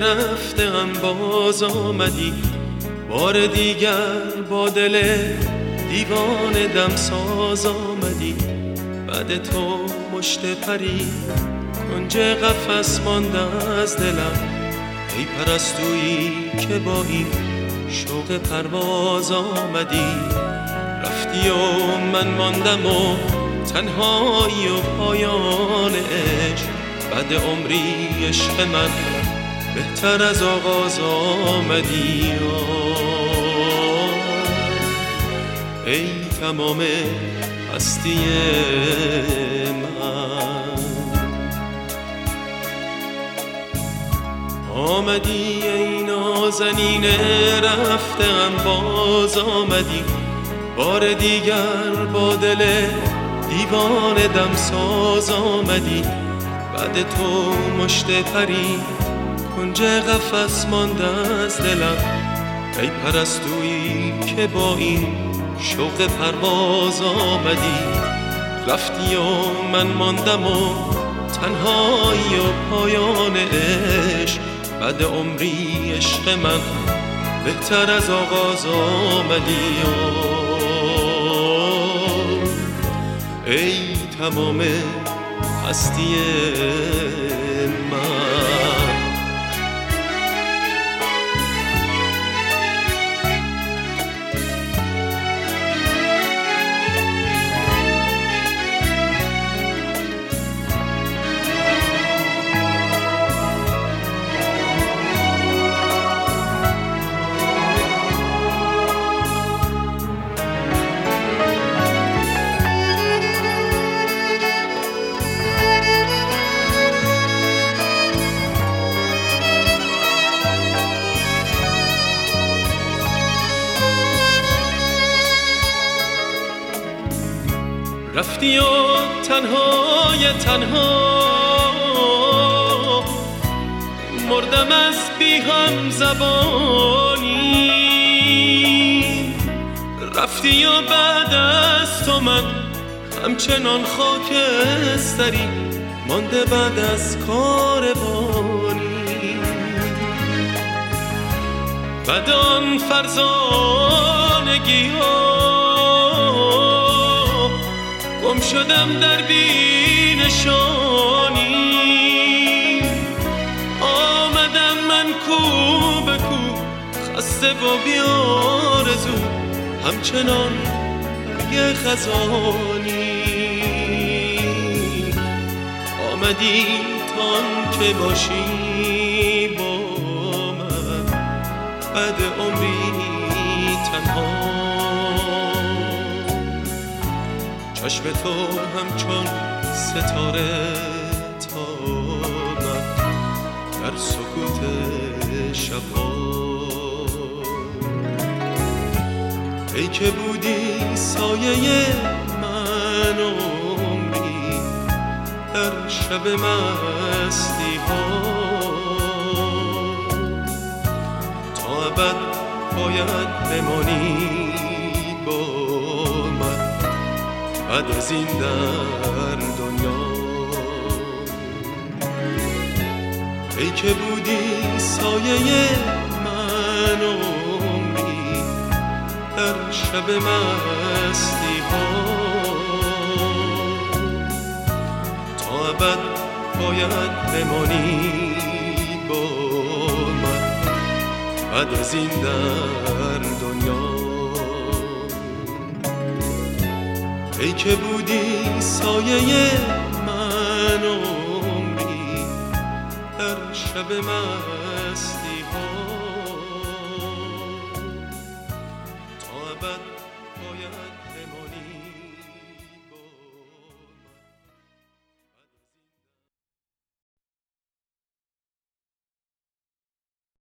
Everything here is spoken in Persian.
رفتم باز آمدی، بار دیگر با دل دیوانه دمساز آمدی. بعد تو مشت پری کنج قفس مانده از دلم، ای پرستویی که با این شوق پرواز آمدی. رفتی و من ماندم و تنهایی و پایان عشق، بعد عمری عشق من بهتر از آغاز آمدی. ای تمام هستی من، آمدی ای نازنین رفتم باز آمدی. بار دیگر با دل دیوانه دمساز آمدی. بعد تو مشت پری کنج قفس مانده از دلم، ای پرستویی که با این شوق پرواز آمدی. رفتی و من ماندم و تنهایی و پایان عشق، بعد عمری عشق من بهتر از آغاز آمدی. ای تمام هستی من. رفتی و تنهای تنها مردم از بی هم زبانی. رفتی و بعد از تو من همچنان خاکستری مانده بعد از کاروانی. بعد آن فرزانگی ها گم شدم در بی نشانی. آمدم من کو به کو خسته و بی آرزو، همچنان برگ خزانی. آمدی تان که باشی با من، بعد عمری تنها. چشم تو همچون ستاره تابد در سکوت شبها. ای که بودی سایه من عمری در شب مستی ها. تا ابد باید بمانی با من، بعد از این در دنیا. ای که بودی سایه من عمری در شب مستی ها. تا ابد باید بمانی با من، بعد از این در دنیا. ای که بودی سایه من عمری در شب من